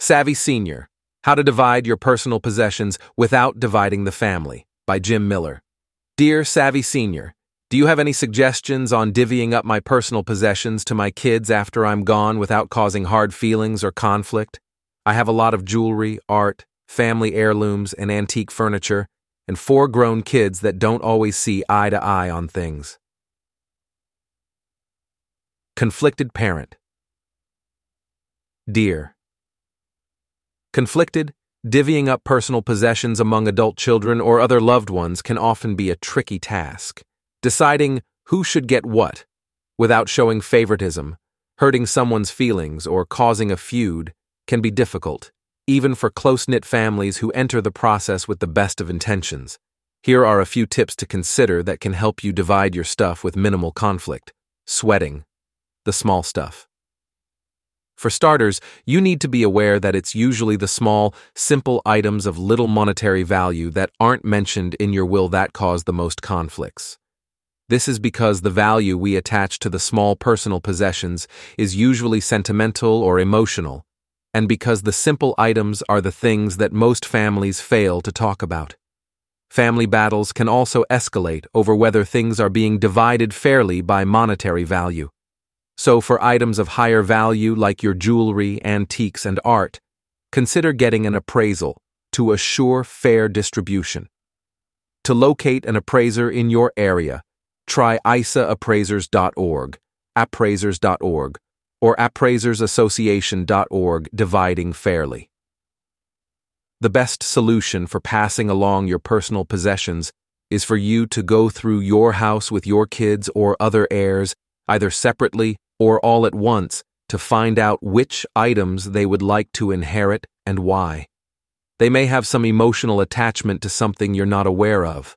Savvy Senior, How to Divide Your Personal Possessions Without Dividing the Family, by Jim Miller. Dear Savvy Senior, do you have any suggestions on divvying up my personal possessions to my kids after I'm gone without causing hard feelings or conflict? I have a lot of jewelry, art, family heirlooms, and antique furniture, and 4 grown kids that don't always see eye to eye on things. Conflicted Parent. Dear. Conflicted, divvying up personal possessions among adult children or other loved ones can often be a tricky task. Deciding who should get what, without showing favoritism, hurting someone's feelings, or causing a feud, can be difficult, even for close-knit families who enter the process with the best of intentions. Here are a few tips to consider that can help you divide your stuff with minimal conflict. Sweating. The small stuff. For starters, you need to be aware that it's usually the small, simple items of little monetary value that aren't mentioned in your will that cause the most conflicts. This is because the value we attach to the small personal possessions is usually sentimental or emotional, and because the simple items are the things that most families fail to talk about. Family battles can also escalate over whether things are being divided fairly by monetary value. So for items of higher value like your jewelry, antiques, and art, consider getting an appraisal to assure fair distribution. To locate an appraiser in your area, try isaappraisers.org, appraisers.org, or appraisersassociation.org. Dividing fairly. The best solution for passing along your personal possessions is for you to go through your house with your kids or other heirs, either separately or all at once, to find out which items they would like to inherit and why. They may have some emotional attachment to something you're not aware of.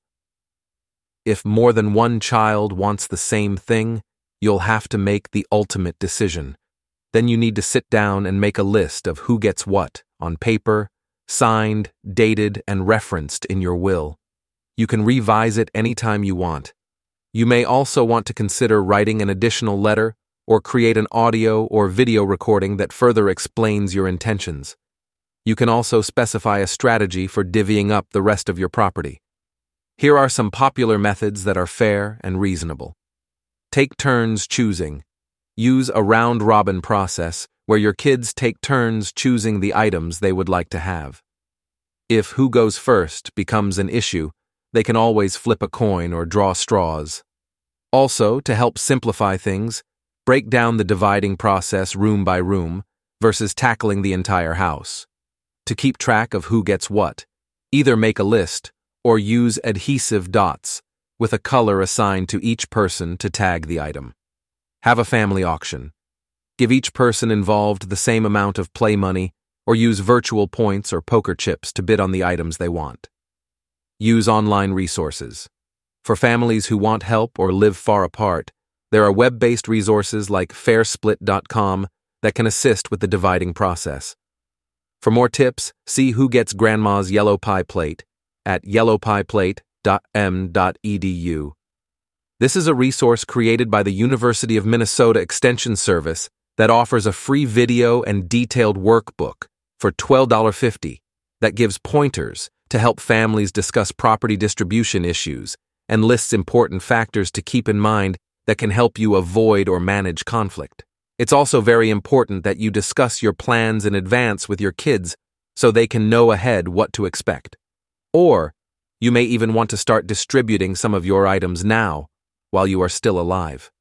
If more than one child wants the same thing, you'll have to make the ultimate decision. Then you need to sit down and make a list of who gets what, on paper, signed, dated, and referenced in your will. You can revise it anytime you want. You may also want to consider writing an additional letter or create an audio or video recording that further explains your intentions. You can also specify a strategy for divvying up the rest of your property. Here are some popular methods that are fair and reasonable. Take turns choosing. Use a round-robin process where your kids take turns choosing the items they would like to have. If who goes first becomes an issue, they can always flip a coin or draw straws. Also, to help simplify things, break down the dividing process room by room versus tackling the entire house. To keep track of who gets what, either make a list or use adhesive dots with a color assigned to each person to tag the item. Have a family auction. Give each person involved the same amount of play money or use virtual points or poker chips to bid on the items they want. Use online resources. For families who want help or live far apart, there are web-based resources like fairsplit.com that can assist with the dividing process. For more tips, see Who Gets Grandma's Yellow Pie Plate at yellowpieplate.m.edu. This is a resource created by the University of Minnesota Extension Service that offers a free video and detailed workbook for $12.50 that gives pointers to help families discuss property distribution issues and lists important factors to keep in mind that can help you avoid or manage conflict. It's also very important that you discuss your plans in advance with your kids so they can know ahead what to expect. Or, you may even want to start distributing some of your items now while you are still alive.